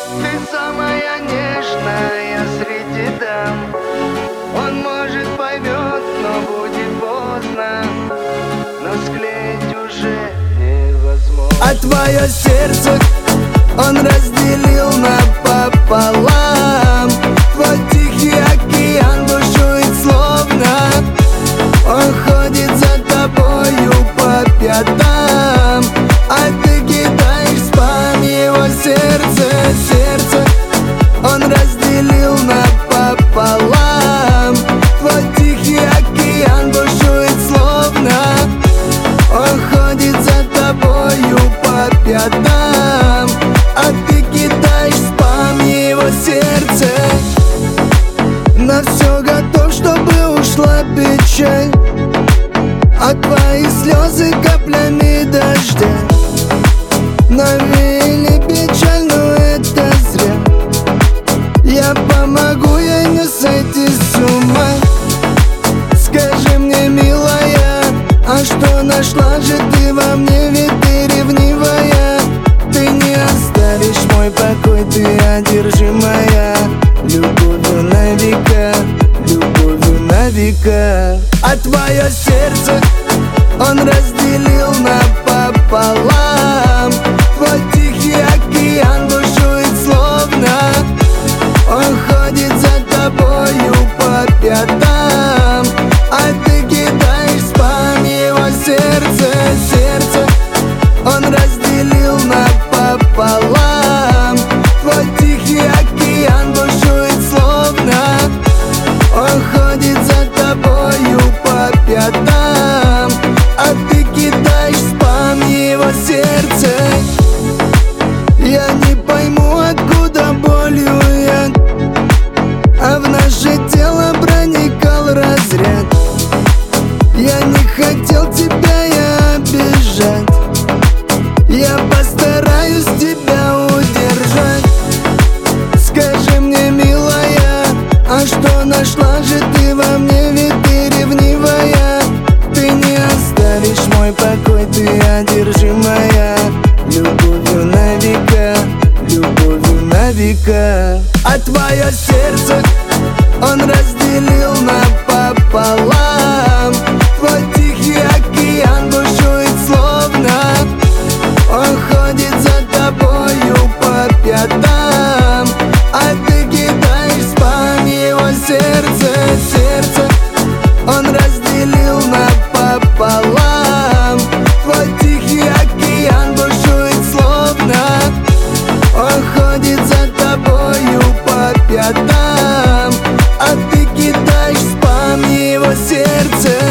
Ты самая нежная среди дам. Он, может, поймет, но будет поздно, но склеить уже невозможно. А твое сердце он разделил напополам. Твой тихий океан бушует словно. Он ходит за тобою по пятам, а ты кидаешь в спам его сердце. Сердце он разделил напополам. Твой тихий океан бушует словно. Он ходит за тобою по пятам, а ты кидаешь в спам его сердце. На все готов, чтобы ушла печаль, а твои слезы каплями дождя навеяли печаль, но это зря. Я помогу ей не сойти с ума. Скажи мне, милая, а что нашла же ты во мне? Ведь ты ревнивая. Ты не оставишь мой покой, ты одержимая любовью на века, любовью на века. А твое сердце он разделил напополам. Твой тихий океан бушует словно. Он ходит за тобою по пятам, а ты кидаешь в спам его сердце. Сердце он разделил напополам. Твой тихий океан бушует словно. Он ходит за тобою по пятам, а ты кидаешь в спам его сердце. Я не пойму, откуда болью яд, а в наше тело проникал разряд. Я не хотел тебя я обижать, я постараюсь тебя удержать. Скажи мне, милая, а что нашла же ты во мне? Ведь ты ревнивая. Ты не оставишь мой покой, ты одержимая любовью на века, любовью на века. А твое сердце он разделил напополам. Твой тихий океан бушует словно. Он ходит за тобою по пятам, а ты кидаешь в спам его сердце. Сердце он разделил напополам. Твой тихий океан бушует словно. Он ходит за тобою по пятам, а ты кидаешь в спам его сердце.